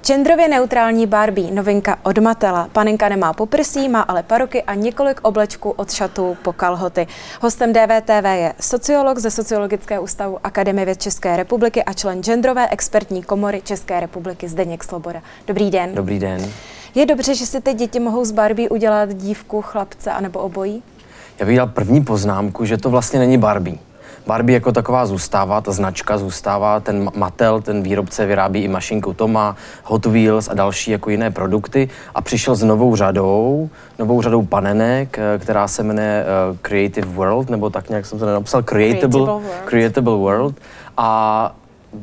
Genderově neutrální Barbie, novinka od Mattela. Panenka nemá poprsí, má ale paruky a několik oblečků od šatů po kalhoty. Hostem DVTV je sociolog ze Sociologického ústavu Akademie věd České republiky a člen genderové expertní komory České republiky Zdeněk Sloboda. Dobrý den. Dobrý den. Je dobře, že si teď děti mohou z Barbie udělat dívku, chlapce anebo obojí? Já bych dal první poznámku, že to vlastně není Barbie. Barbie jako taková zůstává, ta značka zůstává, ten Mattel, ten výrobce vyrábí i mašinku Toma, Hot Wheels a další jako jiné produkty a přišel s novou řadou panenek, která se jmenuje Creative World, nebo tak nějak jsem to nenapsal, Creatable World. A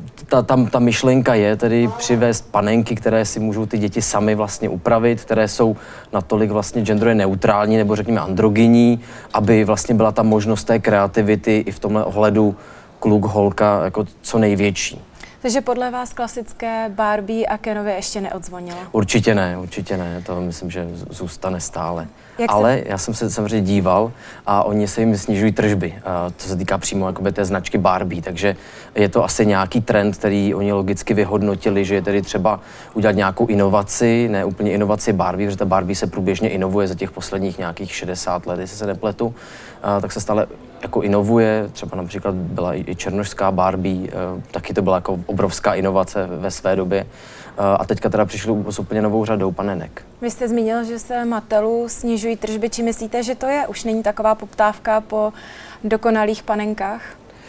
ta myšlenka je tedy přivést panenky, které si můžou ty děti sami vlastně upravit, které jsou natolik vlastně genderově neutrální nebo řekněme androgyní, aby vlastně byla ta možnost té kreativity i v tomhle ohledu kluk, holka jako co největší. Takže podle vás klasické Barbie a Kenově ještě neodzvonilo? Určitě ne, to myslím, že zůstane stále. Ale já jsem se samozřejmě díval a oni se jim snižují tržby, co se týká přímo jakoby té značky Barbie, takže je to asi nějaký trend, který oni logicky vyhodnotili, že je tedy třeba udělat nějakou inovaci, ne úplně inovaci Barbie, protože ta Barbie se průběžně inovuje za těch posledních nějakých 60 let, jestli se nepletu, tak se stále jako inovuje, třeba například byla i černošská Barbie, taky to byla jako obrovská inovace ve své době. A teďka teda přišli s úplně novou řadou panenek. Vy jste zmínil, že se Mattelu snižují tržby. Či myslíte, že to je? Už není taková poptávka po dokonalých panenkách?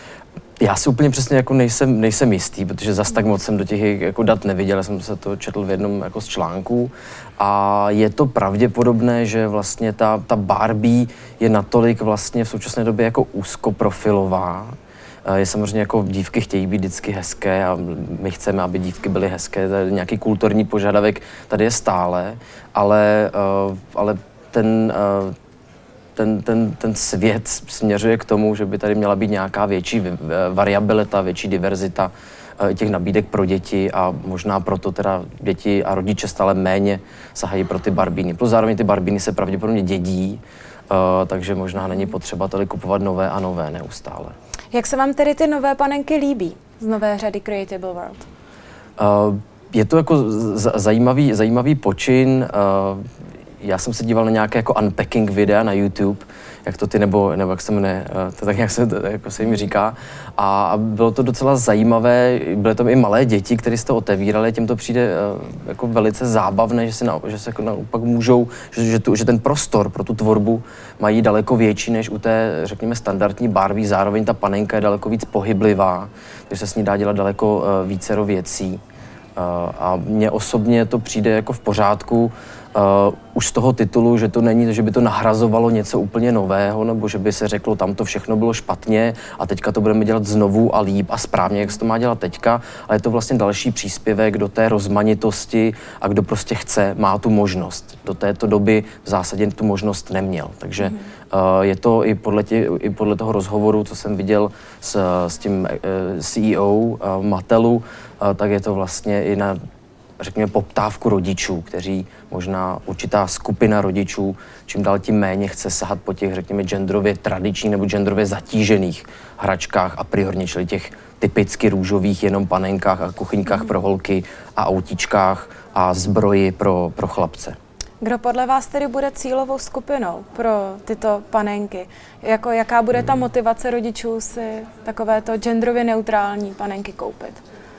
Já si úplně přesně jako nejsem jistý, protože zas tak moc jsem do těch jako dat neviděl, já jsem se to četl v jednom jako z článků a je to pravděpodobné, že vlastně ta Barbie je natolik vlastně v současné době jako úzkoprofilová. Je samozřejmě jako dívky chtějí být vždycky hezké a my chceme, aby dívky byly hezké, to je nějaký kulturní požadavek, tady je stále, ale ten svět směřuje k tomu, že by tady měla být nějaká větší variabilita, větší diverzita těch nabídek pro děti a možná proto teda děti a rodiče stále méně sahají pro ty barbíny. Plus zároveň ty barbíny se pravděpodobně dědí, takže možná není potřeba tady kupovat nové a nové neustále. Jak se vám tedy ty nové panenky líbí z nové řady Creatable World? Je to jako zajímavý počin. Já jsem se díval na nějaké jako unpacking videa na YouTube, jak to ty, nebo jak se jmenuje, to tak nějak se jim říká. A bylo to docela zajímavé, byly tam i malé děti, které si to otevíraly, těm to přijde jako velice zábavné, že se jako naopak můžou, že ten prostor pro tu tvorbu mají daleko větší než u té, řekněme, standardní Barbie, zároveň ta panenka je daleko víc pohyblivá, takže se s ní dá dělat daleko vícero věcí. A mně osobně to přijde jako v pořádku, už z toho titulu, že to není, že by to nahrazovalo něco úplně nového, nebo že by se řeklo, tam to všechno bylo špatně a teďka to budeme dělat znovu a líp a správně, jak se to má dělat teďka, ale je to vlastně další příspěvek do té rozmanitosti a kdo prostě chce, má tu možnost. Do této doby v zásadě tu možnost neměl, takže je to i podle toho rozhovoru, co jsem viděl s tím CEO Mattelu, tak je to vlastně i na, řekněme, poptávku rodičů, kteří možná určitá skupina rodičů čím dál tím méně chce sahat po těch, řekněme, genderově tradičních nebo genderově zatížených hračkách a priorně, čili těch typicky růžových jenom panenkách a kuchyňkách pro holky a autíčkách a zbroji pro chlapce. Kdo podle vás tedy bude cílovou skupinou pro tyto panenky? Jaká bude ta motivace rodičů si takovéto genderově neutrální panenky koupit?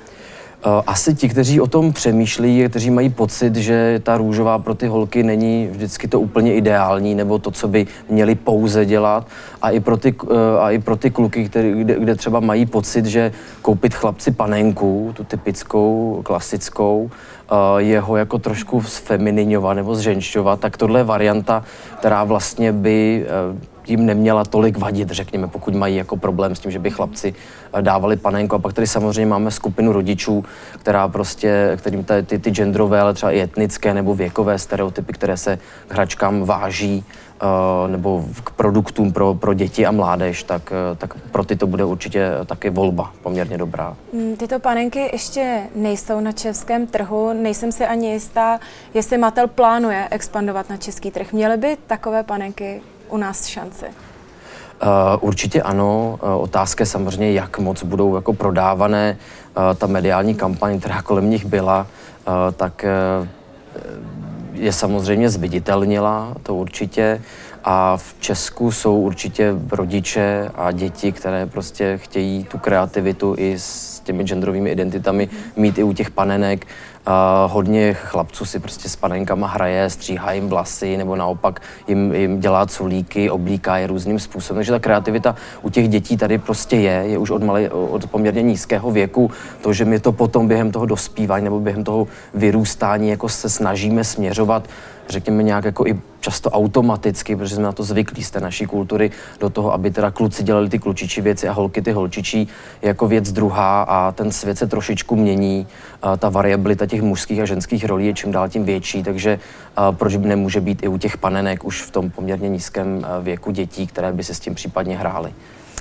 Asi ti, kteří o tom přemýšlí, kteří mají pocit, že ta růžová pro ty holky není vždycky to úplně ideální, nebo to, co by měli pouze dělat. A i pro ty kluky, kde třeba mají pocit, že koupit chlapci panenku, tu typickou, klasickou, jeho jako trošku zfemininovat nebo zženšťovat, tak tohle je varianta, která vlastně by jim neměla tolik vadit, řekněme, pokud mají jako problém s tím, že by chlapci dávali panenku. A pak tady samozřejmě máme skupinu rodičů, kterým ty genderové, ale třeba i etnické nebo věkové stereotypy, které se k hračkám váží, nebo k produktům pro děti a mládež, tak pro ty to bude určitě taky volba poměrně dobrá. Tyto panenky ještě nejsou na českém trhu, nejsem si ani jistá, jestli Mattel plánuje expandovat na český trh. Měly by takové panenky u nás šanci? Určitě ano. Otázka je samozřejmě, jak moc budou jako prodávané. Ta mediální kampaň, která kolem nich byla, tak je samozřejmě zviditelnila, to určitě. A v Česku jsou určitě rodiče a děti, které prostě chtějí tu kreativitu i s těmi genderovými identitami mít i u těch panenek. Hodně chlapců si prostě s panenkama hraje, stříhá jim vlasy nebo naopak jim dělá culíky, oblíká je různým způsobem. Takže ta kreativita u těch dětí tady prostě je už od poměrně nízkého věku. To, že my to potom během toho dospívání nebo během toho vyrůstání jako se snažíme směřovat, řekněme nějak jako i často automaticky, protože jsme na to zvyklí z té naší kultury, do toho, aby teda kluci dělali ty klučičí věci a holky ty holčičí, jako věc druhá a ten svět se trošičku mění. Ta variabilita těch mužských a ženských rolí je čím dál tím větší, takže proč by nemůže být i u těch panenek už v tom poměrně nízkém věku dětí, které by se s tím případně hrály.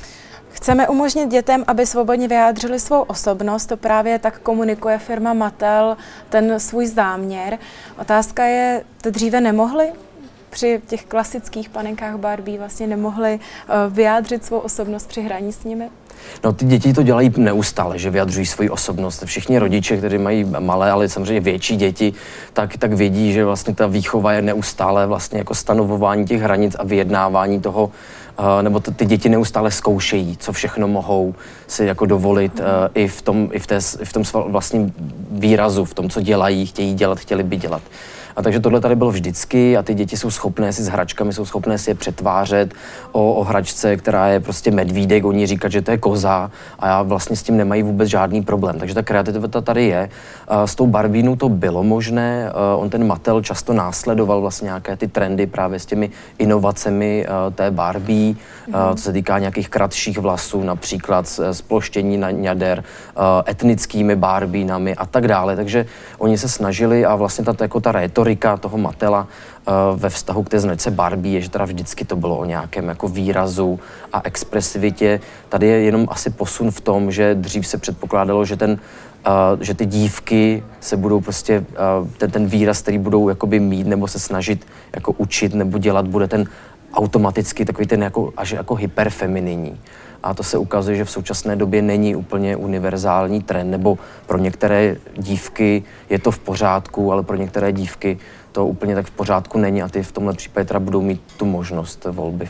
Chceme umožnit dětem, aby svobodně vyjádřili svou osobnost, to právě tak komunikuje firma Mattel ten svůj záměr. Otázka je, to dříve nemohli? Při těch klasických panenkách Barbie vlastně nemohli vyjádřit svou osobnost při hraní s nimi? No, ty děti to dělají neustále, že vyjadřují svoji osobnost. Všichni rodiče, kteří mají malé, ale samozřejmě větší děti, tak vědí, že vlastně ta výchova je neustále vlastně jako stanovování těch hranic a vyjednávání toho, nebo ty děti neustále zkoušejí, co všechno mohou si jako dovolit i v tom vlastním výrazu, v tom, co dělají, chtějí dělat, chtěli by dělat. A takže tohle tady bylo vždycky a ty děti jsou schopné si s hračkami, jsou schopné si je přetvářet o hračce, která je prostě medvídek, oni říkat, že to je koza a vlastně s tím nemají vůbec žádný problém. Takže ta kreativita tady je. S tou Barbínou to bylo možné, on ten Mattel často následoval vlastně nějaké ty trendy právě s těmi inovacemi té Barbie, co se týká nějakých kratších vlasů, například sploštění na jader, etnickými Barbínami a tak dále. Takže oni se snažili a vlastně ta rétorika toho Mattela ve vztahu k té značce Barbie je, že teda vždycky to bylo o nějakém jako výrazu a expresivitě. Tady je jenom asi posun v tom, že dřív se předpokládalo, že ty dívky se budou prostě, ten výraz, který budou jakoby mít nebo se snažit jako učit nebo dělat, bude ten automaticky takový ten jako, až jako hyperfemininní. A to se ukazuje, že v současné době není úplně univerzální trend, nebo pro některé dívky je to v pořádku, ale pro některé dívky to úplně tak v pořádku není a ty v tomhle případě teda budou mít tu možnost volby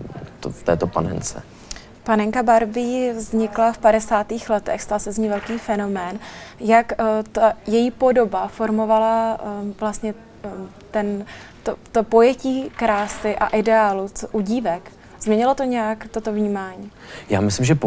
v této panence. Panenka Barbie vznikla v 50. letech, stal se z ní velký fenomén. Jak ta její podoba formovala vlastně to pojetí krásy a ideálu u dívek? Změnilo to nějak toto vnímání? Já myslím, že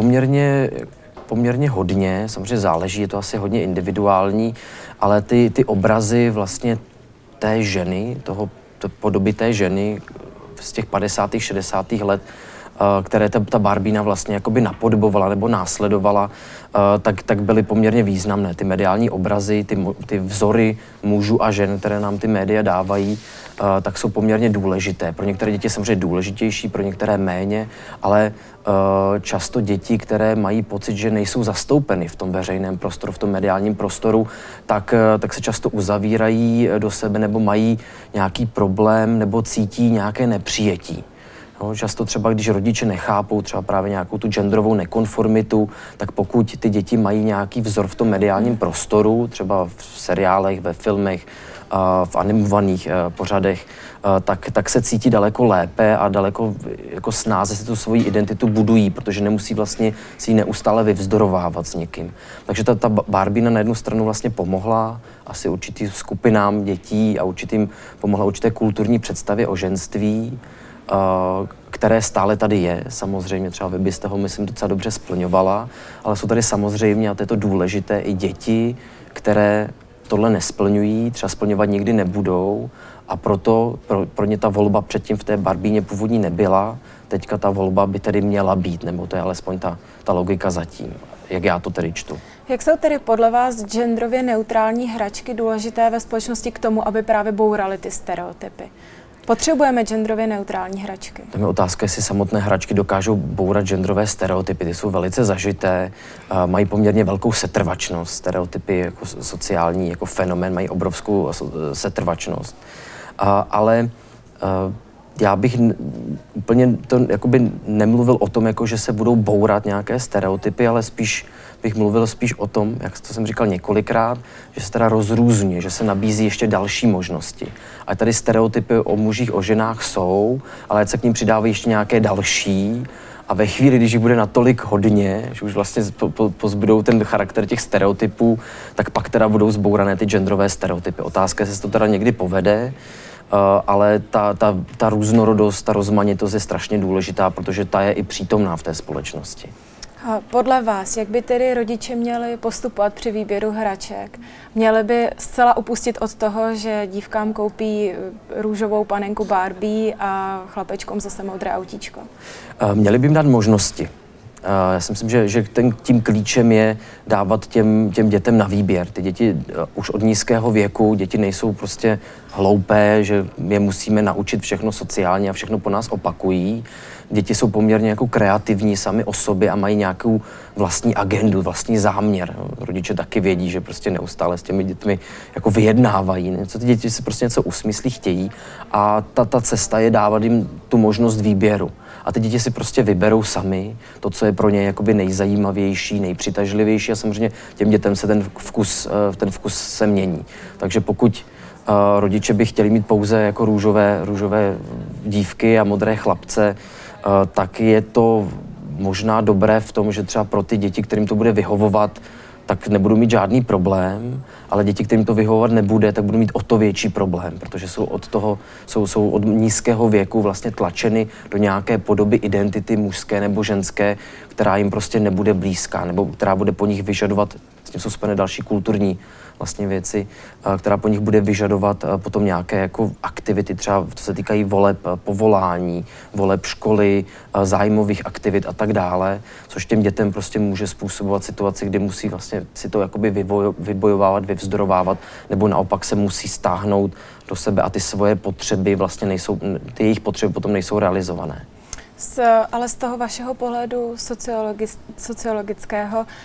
poměrně hodně, samozřejmě záleží, je to asi hodně individuální, ale ty obrazy vlastně té ženy, podoby té ženy z těch 50. 60. let, které ta Barbína vlastně jakoby napodobovala nebo následovala, tak byly poměrně významné. Ty mediální obrazy, ty vzory mužů a žen, které nám ty média dávají, tak jsou poměrně důležité. Pro některé děti samozřejmě důležitější, pro některé méně, ale často děti, které mají pocit, že nejsou zastoupeny v tom veřejném prostoru, v tom mediálním prostoru, tak se často uzavírají do sebe nebo mají nějaký problém nebo cítí nějaké nepřijetí. No, často třeba, když rodiče nechápou třeba právě nějakou tu genderovou nekonformitu, tak pokud ty děti mají nějaký vzor v tom mediálním prostoru, třeba v seriálech, ve filmech, v animovaných pořadech, tak se cítí daleko lépe a daleko jako snáze si tu svoji identitu budují, protože nemusí vlastně si ji neustále vyvzdorovávat s někým. Takže ta Barbína na jednu stranu vlastně pomohla asi určitým skupinám dětí a pomohla určité kulturní představě o ženství, které stále tady je, samozřejmě, třeba vy byste ho, myslím, docela dobře splňovala, ale jsou tady samozřejmě, a to je to důležité, i děti, které tohle nesplňují, třeba splňovat nikdy nebudou a proto pro ně ta volba předtím v té Barbíně původní nebyla, teďka ta volba by tedy měla být, nebo to je alespoň ta logika zatím, jak já to tedy čtu. Jak jsou tedy podle vás genderově neutrální hračky důležité ve společnosti k tomu, aby právě bouraly ty stereotypy? Potřebujeme genderově neutrální hračky? Tam je otázka, jestli samotné hračky dokážou bourat genderové stereotypy. Ty jsou velice zažité, mají poměrně velkou setrvačnost. Stereotypy jako sociální, jako fenomén mají obrovskou setrvačnost. Ale já bych úplně to jakoby nemluvil o tom, jako že se budou bourat nějaké stereotypy, ale spíš bych mluvil o tom, jak to jsem říkal několikrát, že se teda rozrůzňuje, že se nabízí ještě další možnosti. A tady stereotypy o mužích, o ženách jsou, ale se k ním přidávají ještě nějaké další. A ve chvíli, když jich bude natolik hodně, že už vlastně pozbudou ten charakter těch stereotypů, tak pak teda budou zbourané ty genderové stereotypy. Otázka je, jestli se to teda někdy povede, ale ta různorodost, ta rozmanitost je strašně důležitá, protože ta je i přítomná v té společnosti. A podle vás, jak by tedy rodiče měli postupovat při výběru hraček? Měli by zcela upustit od toho, že dívkám koupí růžovou panenku Barbie a chlapečkům zase modré autíčko? Měli by jim dát možnosti. Já si myslím, že tím klíčem je dávat těm dětem na výběr. Ty děti už od nízkého věku, děti nejsou prostě hloupé, že je musíme naučit všechno sociálně a všechno po nás opakují. Děti jsou poměrně jako kreativní sami o sobě a mají nějakou vlastní agendu, vlastní záměr. Rodiče taky vědí, že prostě neustále s těmi dětmi jako vyjednávají. Ty děti si prostě něco usmyslí, chtějí a ta cesta je dávat jim tu možnost výběru. A ty děti si prostě vyberou sami to, co je pro ně jakoby nejzajímavější, nejpřitažlivější a samozřejmě těm dětem se ten vkus se mění. Takže pokud rodiče by chtěli mít pouze jako růžové dívky a modré chlapce, tak je to možná dobré v tom, že třeba pro ty děti, kterým to bude vyhovovat, tak nebudou mít žádný problém, ale děti, kterým to vyhovovat nebude, tak budou mít o to větší problém, protože jsou od nízkého věku vlastně tlačeny do nějaké podoby identity mužské nebo ženské, která jim prostě nebude blízká, nebo která bude po nich vyžadovat, s tím jsou spojené další kulturní vlastně věci, která po nich bude vyžadovat potom nějaké jako aktivity, třeba co se týkají voleb povolání, voleb školy, zájmových aktivit a tak dále, což těm dětem prostě může způsobovat situaci, kdy musí vlastně si to jakoby vybojovávat, vyvzdorovávat, nebo naopak se musí stáhnout do sebe a ty svoje potřeby vlastně nejsou, ty jejich potřeby potom nejsou realizované. Ale z toho vašeho pohledu sociologického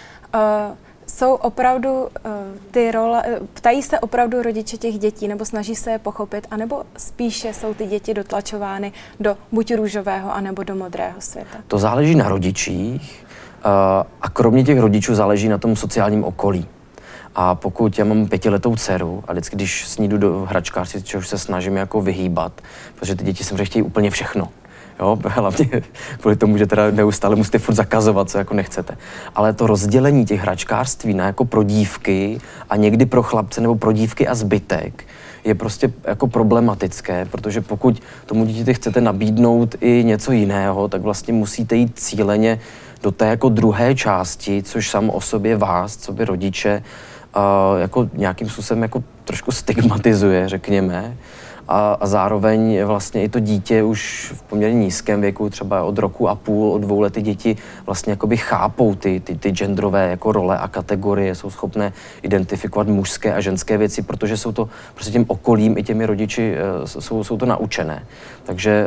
jsou opravdu ty role, ptají se opravdu rodiče těch dětí, nebo snaží se je pochopit, anebo spíše jsou ty děti dotlačovány do buď růžového, anebo do modrého světa? To záleží na rodičích a kromě těch rodičů záleží na tom sociálním okolí. A pokud já mám 5letou dceru a vždycky, když s ní jdu do hračkářství, čehož se snažím jako vyhýbat, protože ty děti samozřejmě chtějí úplně všechno. Jo, hlavně kvůli tomu, že teda neustále musíte furt zakazovat, co jako nechcete. Ale to rozdělení těch hračkářství na jako pro dívky a někdy pro chlapce nebo pro dívky a zbytek je prostě jako problematické, protože pokud tomu dítěti chcete nabídnout i něco jiného, tak vlastně musíte jít cíleně do té jako druhé části, což samo o sobě vás, co by rodiče, jako nějakým způsobem jako trošku stigmatizuje, řekněme. A zároveň vlastně i to dítě už v poměrně nízkém věku, třeba od roku a půl, od 2 let, děti vlastně jakoby chápou ty genderové jako role a kategorie, jsou schopné identifikovat mužské a ženské věci, protože jsou to prostě tím okolím i těmi rodiči jsou to naučené. Takže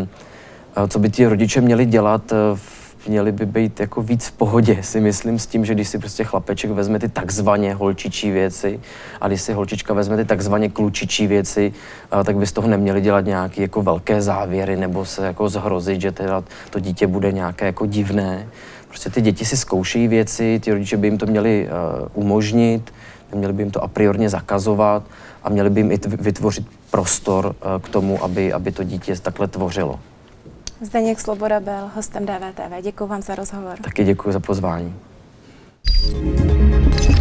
co by ti rodiče měli dělat, měli by být jako víc v pohodě, si myslím, s tím, že když si prostě chlapeček vezme ty takzvaně holčičí věci a když si holčička vezme ty takzvaně klučičí věci, tak by z toho neměli dělat nějaké jako velké závěry nebo se jako zhrozit, že teda to dítě bude nějaké jako divné. Prostě ty děti si zkoušejí věci, ty rodiče by jim to měli umožnit, měli by jim to a priorně zakazovat a měli by jim i vytvořit prostor k tomu, aby to dítě takhle tvořilo. Zdeněk Sloboda byl hostem DVTV. Děkuji vám za rozhovor. Taky děkuji za pozvání.